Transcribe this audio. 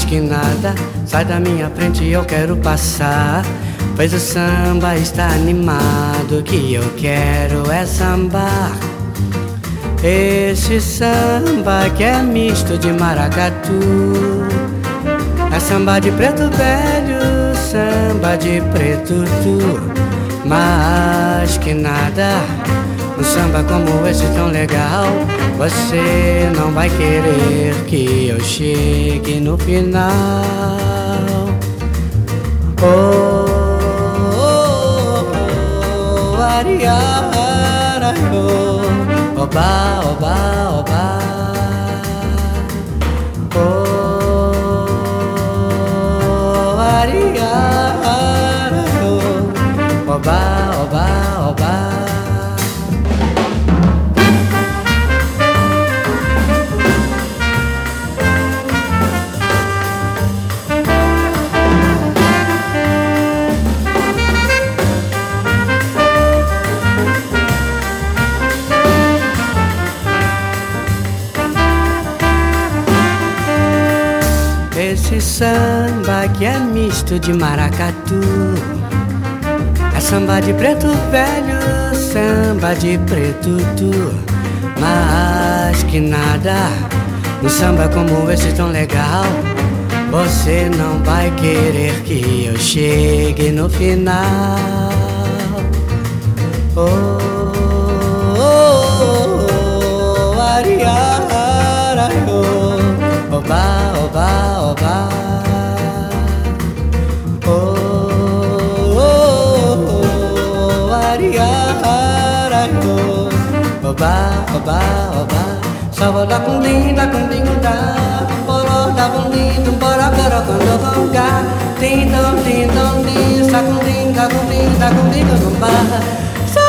que nada, sai da minha frente, eu quero passar. Pois o samba está animado, que eu quero é sambar. Esse samba que é misto de maracatu, é samba de preto velho, samba de preto tu. Mas que nada, um samba como esse tão legal, você não vai querer que eu chegue no final. Oh, oh, oh, ariara, oh, oba, oba, oba. Oh, ariara, oh, oba, oba, oba. Esse samba que é misto de maracatu, é samba de preto velho, samba de preto tu. Mas que nada, um samba como esse tão legal, você não vai querer que eu chegue no final. Oh, oh, oh, ariara, oh, oba, oba, oba. Oh, oh, oh, ariara, oh, oba, oba, oba. Salva da cundinda, cundinda, bora da bundinda, bora, bora, quando conga. Tim, tom, tim, tom, tim, sa cundinda, cundinda, cundinda, cumba.